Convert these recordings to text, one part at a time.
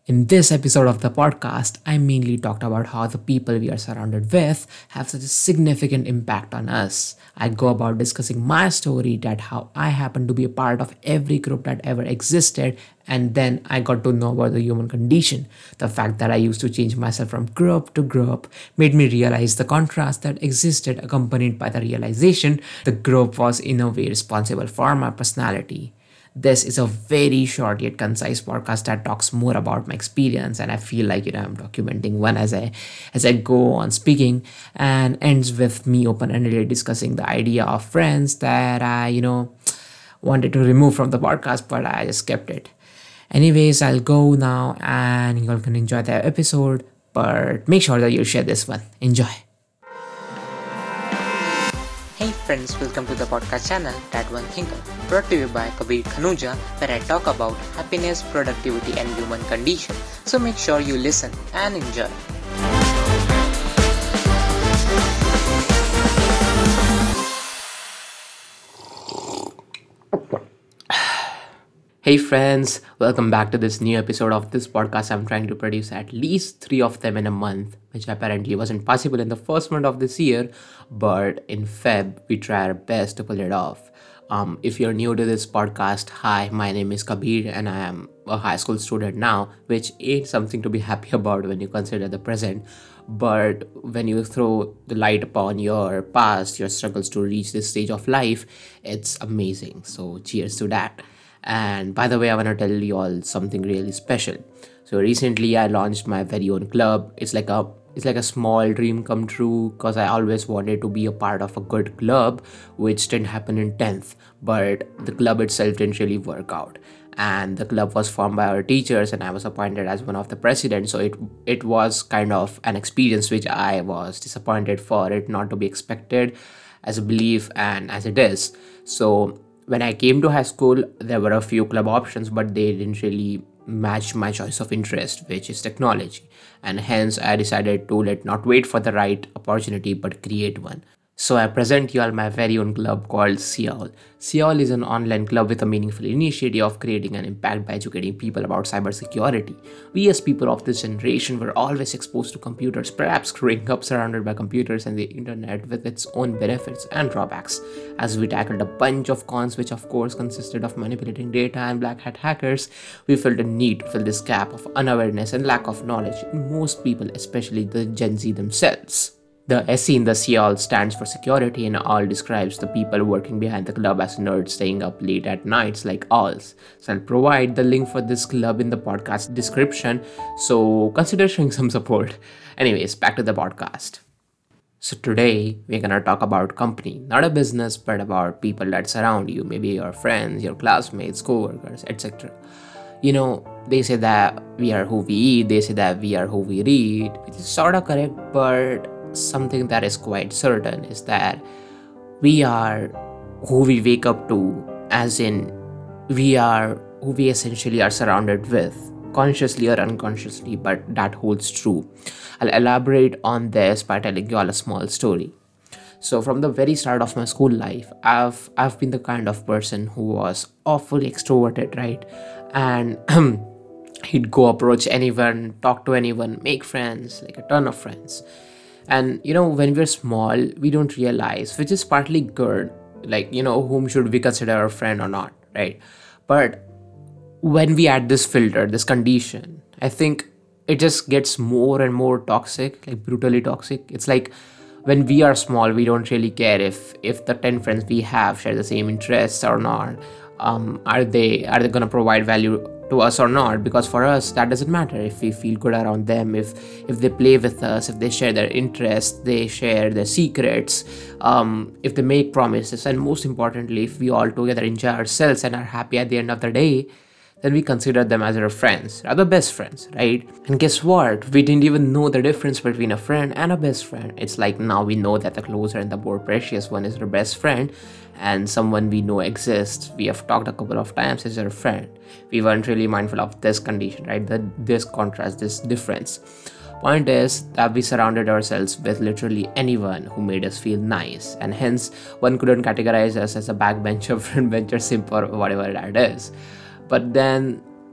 In this episode of the podcast, I mainly talked about how the people we are surrounded with have such a significant impact on us. I go about discussing my story, that how I happen to be a part of every group that ever existed, and then I got to know about the human condition. The fact that I used to change myself from group to group made me realize the contrast that existed, accompanied by the realization the group was in a way responsible for my personality. This is a very short yet concise podcast that talks more about my experience, and I feel like I'm documenting one as I go on speaking, and ends with me open-endedly discussing the idea of friends that I wanted to remove from the podcast, but I just kept it. Anyways, I'll go now, and you all can enjoy the episode, but make sure that you share this one. Enjoy. Hey friends, welcome to the podcast channel That One Thinker, brought to you by Kabir Khanuja, where I talk about happiness, productivity and human condition. So make sure you listen and enjoy. Hey friends, welcome back to this new episode of this podcast. I'm trying to produce at least 3 of them in a month, which apparently wasn't possible in the first month of this year, but in Feb, we try our best to pull it off. If you're new to this podcast, hi, my name is Kabir and I am a high school student now, which ain't something to be happy about when you consider the present. But when you throw the light upon your past, your struggles to reach this stage of life, it's amazing. So cheers to that. And by the way, I want to tell you all something really special. So recently I launched my very own club. It's like a small dream come true, because I always wanted to be a part of a good club, which didn't happen in 10th, but the club itself didn't really work out. And the club was formed by our teachers and I was appointed as one of the presidents. So it was kind of an experience which I was disappointed for it not to be expected as a belief and as it is. So when I came to high school, there were a few club options, but they didn't really match my choice of interest, which is technology. And hence, I decided to not wait for the right opportunity, but create one. So I present you all my very own club called Seoul. Seoul is an online club with a meaningful initiative of creating an impact by educating people about cybersecurity. We as people of this generation were always exposed to computers, perhaps growing up surrounded by computers and the internet with its own benefits and drawbacks. As we tackled a bunch of cons, which of course consisted of manipulating data and black hat hackers, we felt a need to fill this gap of unawareness and lack of knowledge in most people, especially the Gen Z themselves. The SE in the Seoul stands for security and all describes the people working behind the club as nerds staying up late at nights like owls. So I'll provide the link for this club in the podcast description, so consider showing some support. Anyways, back to the podcast. So today we're gonna talk about company, not a business, but about people that surround you, maybe your friends, your classmates, co-workers, etc. They say that we are who we eat, they say that we are who we read, which is sort of correct, but something that is quite certain is that we are who we wake up to, as in, we are who we essentially are surrounded with, consciously or unconsciously, but that holds true. I'll elaborate on this by telling you all a small story. So from the very start of my school life, I've been the kind of person who was awfully extroverted, right? And he'd go approach anyone, talk to anyone, make friends, like a ton of friends. And when we're small, we don't realize, which is partly good, whom should we consider a friend or not, right? But when we add this filter, this condition, I think it just gets more and more toxic, like brutally toxic. It's like when we are small, we don't really care if the 10 friends we have share the same interests or not. Are they gonna provide value to us or not? Because for us that doesn't matter. If we feel good around them, if they play with us, if they share their interests, they share their secrets, if they make promises, and most importantly, if we all together enjoy ourselves and are happy at the end of the day, then we consider them as our friends, rather best friends, right? And guess what? We didn't even know the difference between a friend and a best friend. It's like now we know that the closer and the more precious one is our best friend, and someone we know exists, we have talked a couple of times, is our friend. We weren't really mindful of this condition, right? This contrast, this difference. Point is that we surrounded ourselves with literally anyone who made us feel nice, and hence one couldn't categorize us as a backbencher, frontbencher, simp, or whatever that is. But then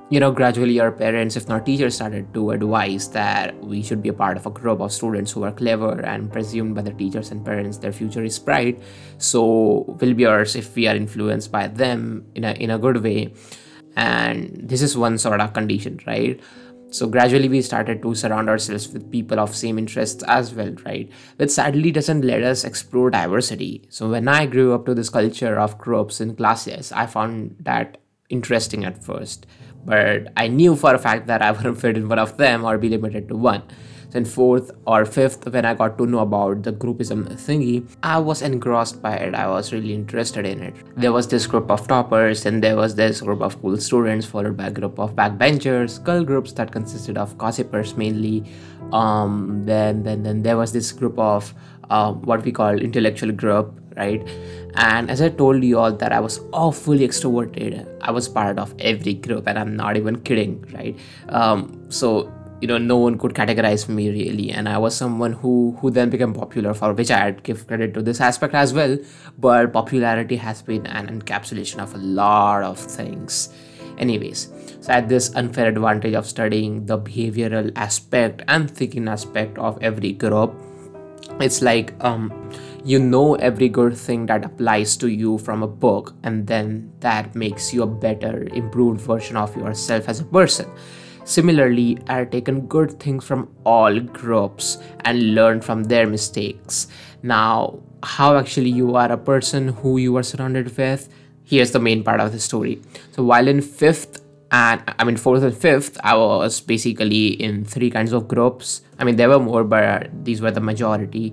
Gradually our parents, if not teachers, started to advise that we should be a part of a group of students who are clever and presumed by the teachers and parents their future is bright. So will be ours if we are influenced by them in a good way. And this is one sort of condition, right? So gradually we started to surround ourselves with people of same interests as well, right? Which sadly doesn't let us explore diversity. So when I grew up to this culture of groups in classes, I found that interesting at first, but I knew for a fact that I wouldn't fit in one of them or be limited to one. So in fourth or fifth, when I got to know about the groupism thingy, I was engrossed by it. I was really interested in it. There was this group of toppers, and there was this group of cool students, followed by a group of backbenchers, girl groups that consisted of gossipers mainly. Then there was this group of what we call intellectual group, right? And as I told you all that I was awfully extroverted, I was part of every group, and I'm not even kidding, right? So no one could categorize me really, and I was someone who then became popular, for which I'd give credit to this aspect as well. But popularity has been an encapsulation of a lot of things. Anyways, so I had this unfair advantage of studying the behavioral aspect and thinking aspect of every group. It's like every good thing that applies to you from a book, and then that makes you a better, improved version of yourself as a person. Similarly, I've taken good things from all groups and learned from their mistakes. Now, how actually you are a person who you are surrounded with, here's the main part of the story. So while in fourth and fifth, I was basically in three kinds of groups. I mean, there were more, but these were the majority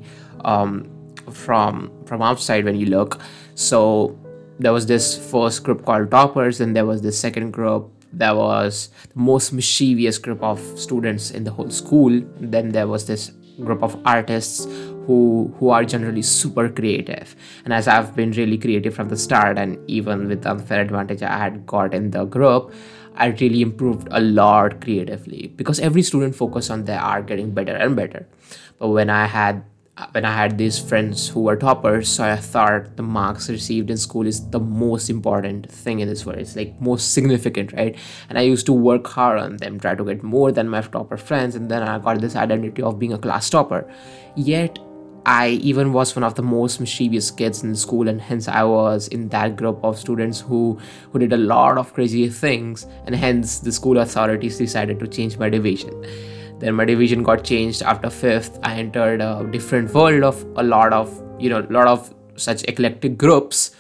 from outside when you look. So there was this first group called toppers, and there was this second group that was the most mischievous group of students in the whole school. Then there was this group of artists who are generally super creative, and as I've been really creative from the start, and even with the unfair advantage I had got in the group, I really improved a lot creatively because every student focused on their art getting better and better. But when I had these friends who were toppers, so I thought the marks received in school is the most important thing in this world. It's like most significant, right? And I used to work hard on them, try to get more than my topper friends, and then I got this identity of being a class topper. Yet I even was one of the most mischievous kids in school, and hence I was in that group of students who did a lot of crazy things, and hence the school authorities decided to change my division. Then my division got changed after fifth. I entered a different world of a lot of such eclectic groups.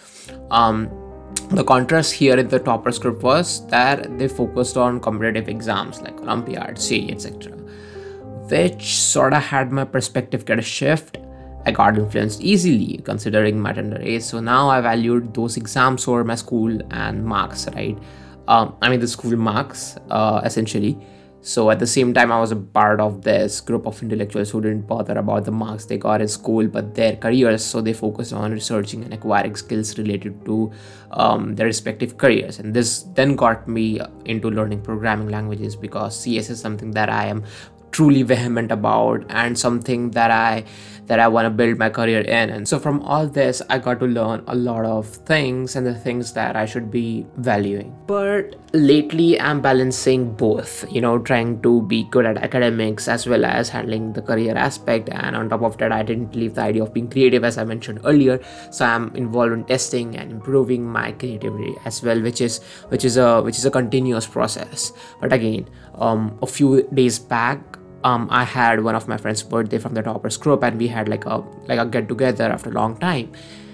The contrast here in the toppers group was that they focused on competitive exams like Olympiad, CA, etc., which sort of had my perspective get a shift. I got influenced easily considering my tender age, so now I valued those exams over my school and marks, right? The school marks, essentially. So at the same time, I was a part of this group of intellectuals who didn't bother about the marks they got in school, but their careers. So they focused on researching and acquiring skills related to their respective careers. And this then got me into learning programming languages because CS is something that I am truly vehement about and something that I want to build my career in. And so from all this, I got to learn a lot of things and the things that I should be valuing. But lately I'm balancing both, trying to be good at academics as well as handling the career aspect. And on top of that, I didn't leave the idea of being creative, as I mentioned earlier. So I'm involved in testing and improving my creativity as well, which is a continuous process. But again, a few days back, I had one of my friend's birthday from the toppers group, and we had like a get together after a long time.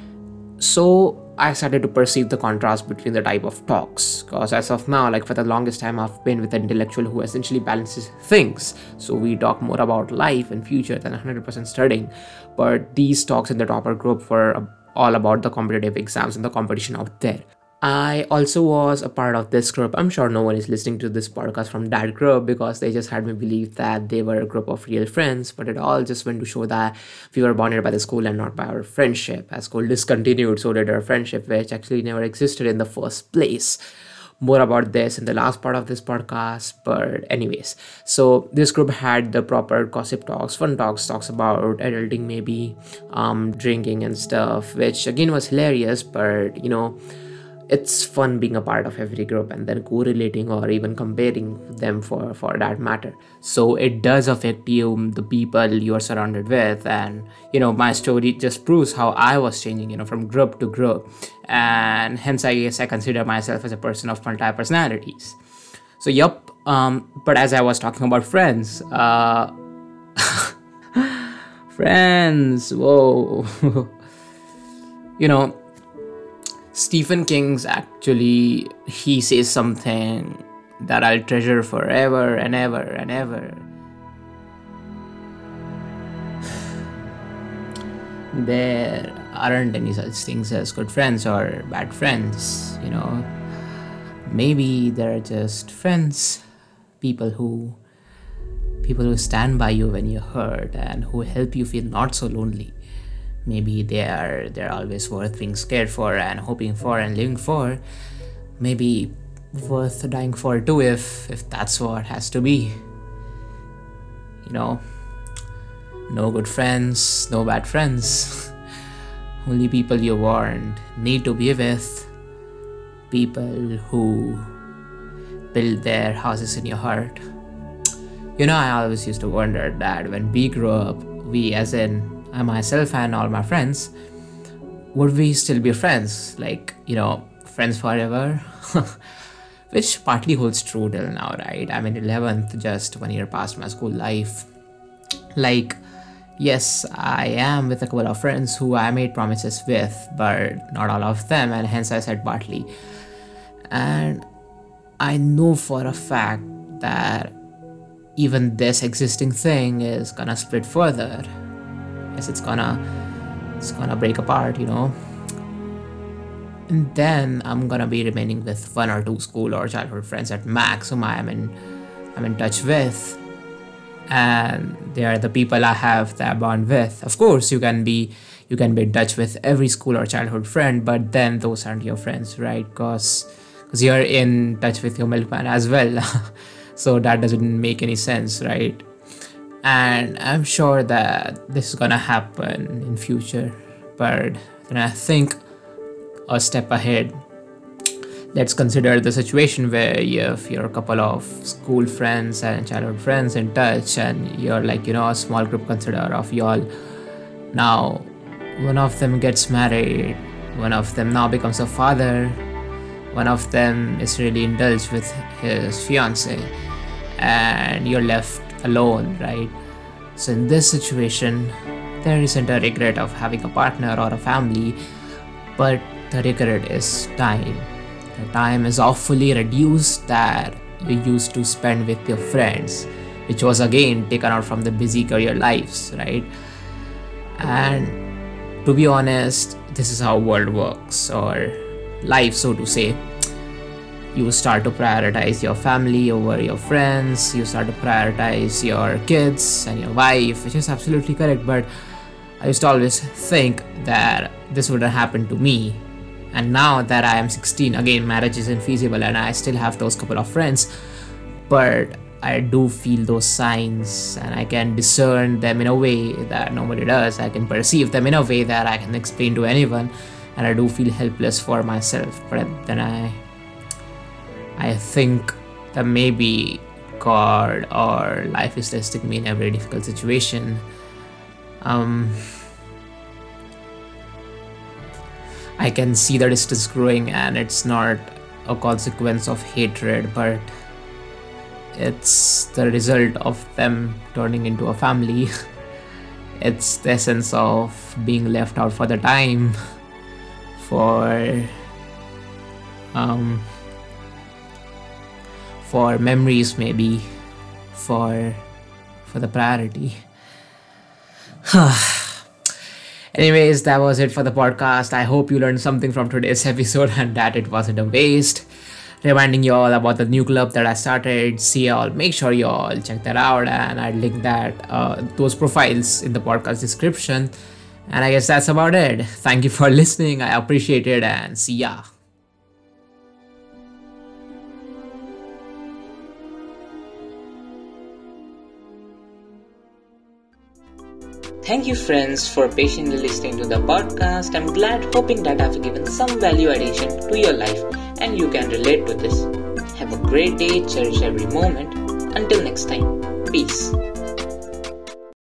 So I started to perceive the contrast between the type of talks, because as of now, like for the longest time, I've been with an intellectual who essentially balances things. So we talk more about life and future than 100% studying. But these talks in the topper group were all about the competitive exams and the competition out there. I also was a part of this group. I'm sure no one is listening to this podcast from that group because they just had me believe that they were a group of real friends, but it all just went to show that we were bonded by the school and not by our friendship. As school discontinued, so did our friendship, which actually never existed in the first place. More about this in the last part of this podcast, but anyways, so this group had the proper gossip talks, fun talks about adulting, maybe drinking and stuff, which again was hilarious, but it's fun being a part of every group and then correlating or even comparing them for that matter. So it does affect you, the people you are surrounded with. And my story just proves how I was changing, from group to group. And hence I guess I consider myself as a person of multi personalities. So yup. But as I was talking about friends, friends, whoa. you know Stephen King's actually, he says something that I'll treasure forever and ever and ever. There aren't any such things as good friends or bad friends. Maybe they're just friends, people who people who stand by you when you're hurt and who help you feel not so lonely. Maybe they're always worth being scared for and hoping for and living for. Maybe worth dying for too, if that's what has to be. You know, no good friends, no bad friends. Only people you want, need to be with. People who build their houses in your heart. I always used to wonder that when we grew up, we, as in I myself and all my friends, would we still be friends? Like, friends forever? Which partly holds true till now, right? I'm in 11th, just 1 year past my school life. Like, yes, I am with a couple of friends who I made promises with, but not all of them, and hence I said partly. And I know for a fact that even this existing thing is gonna split further. Yes, it's gonna break apart. And then I'm gonna be remaining with one or two school or childhood friends at max whom I'm in touch with. And they are the people I have that bond with. Of course, you can be in touch with every school or childhood friend, but then those aren't your friends, right? Because you're in touch with your milkman as well. So that doesn't make any sense, right? And I'm sure that this is gonna happen in future. But then I think a step ahead, let's consider the situation where you have your couple of school friends and childhood friends in touch, and you're like, a small group consider of y'all. Now, one of them gets married, one of them now becomes a father, one of them is really indulged with his fiance, and you're left alone, right? So in this situation, there isn't a regret of having a partner or a family, but the regret is time. The time is awfully reduced that you used to spend with your friends, which was again taken out from the busy career lives, right? And to be honest, this is how world works, or life, so to say. You start to prioritize your family over your friends, you start to prioritize your kids and your wife, which is absolutely correct. But I used to always think that this wouldn't happen to me. And now that I am 16, again, marriage isn't feasible and I still have those couple of friends, but I do feel those signs and I can discern them in a way that nobody does. I can perceive them in a way that I can explain to anyone, and I do feel helpless for myself. But then I think that maybe God or life is testing me in every difficult situation. I can see the distance growing, and it's not a consequence of hatred, but it's the result of them turning into a family. It's the essence of being left out for the time, for memories, maybe for the priority. Anyways, that was it for the podcast. I hope you learned something from today's episode and that it wasn't a waste. Reminding you all about the new club that I started. See y'all. Make sure you all check that out, and I'll link those profiles in the podcast description. And I guess that's about it. Thank you for listening. I appreciate it, and see ya. Thank you, friends, for patiently listening to the podcast. I'm glad, hoping that I've given some value addition to your life and you can relate to this. Have a great day, cherish every moment. Until next time, peace.